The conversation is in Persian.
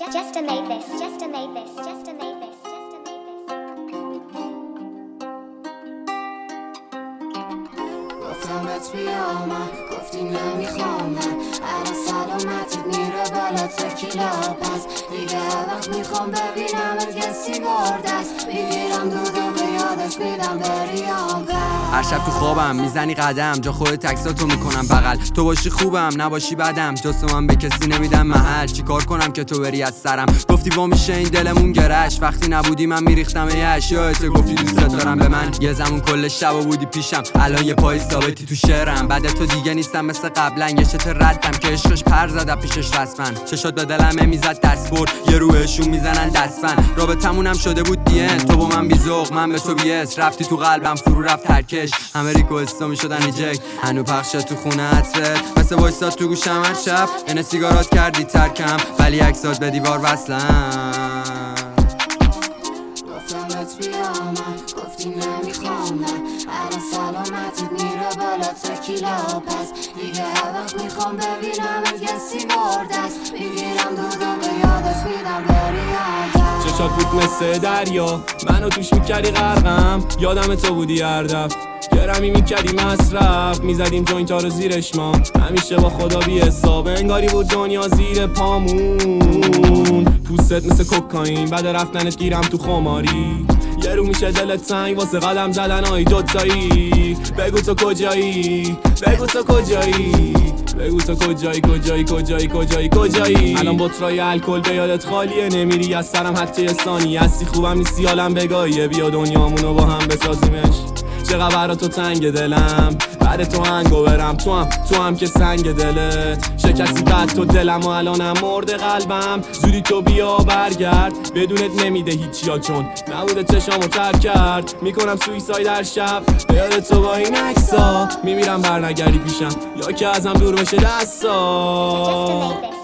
Just made this. Just made this. Just made this. گفتمت بیا من گفتی نمیخوام من الان سلامتت میره بالا تکیلا پس دیگه وقت میخوام ببینمت یه سیگار دست میگیرم دودو به یادش میدم بریام هر شب تو خوابم میزنی قدم جا خودت تکساتو میکنم بغل تو باشی خوبم نباشی بدم جست من به کسی نمیدم محل چیکار کنم که تو بری از سرم گفتی وا میشه این دلمون گرش وقتی نبودی من میریختم یاشیات گفتی دوست دارم به من یه زمان کل شبا بودی پیشم الان یه پای ثابتی تو شعرم بعد تو دیگه نیستم مثل قبلا یه چت ردم که عشقش پر زد پیشش رسما چشات به دلم میزد دست برد یه روحشون میزنن دستفن رابطمونم شده بود دیه تو با من بیذوق من به تو بیس رفتی تو قلبم فرو رفت ترکش همه ریکوئستا میشدن ریجکت هنو پخشت تو خونه عطرت مثل وایساد تو گوشم هر شب اینه سیگارات کردی ترکم ولی عکسات به دیوار وصلن گفتمت بیا من گفتی نمیخوام من الان سلامتت میره بالا تکیلا پس دیگه وقت میخوام ببینمت یه سیگار دست میگیرم دودو به یادش میدم بریام چشات بود مثل دریا منو توش میکردی غرقم یادم تو بودی هر دفع گرمی میکردی مصرف میزدیم جوینتا رو زیرش ما همیشه با خدا بی حساب انگاری بود دنیا زیر پامون پوستت مثل کوکائین بعد رفتنت گیرم تو خماری یه رو میشه دلت تنگ واسه قدم زدن های دوتایی بگو تو کجایی بگو تو کجایی بگو تو کجایی الان بطرای الکل به یادت خالیه نمیری از سرم حتی یه ثانی هستی خوبم نیستی حالم بگاهیه بیا دنیامونو با هم بسازیمش چقدر برا تو تنگ دلم بعد تو هنگو برم تو هم که سنگ دلت شکستی بعد تو دلم و الانم مرده قلبم زودی تو بیا برگرد بدونت نمیده هیچی ها چون نبوده چشامو ترک کرد میکنم سویساید در شب به یاد تو با این عکسا میمیرم برنگردی پیشم یا که ازم دور بشه دستا